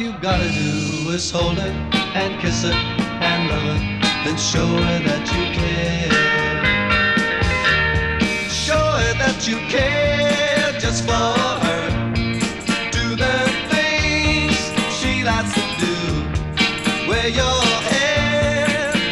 you gotta do is hold her and kiss her and love her, then show her that you care. Show her that you care.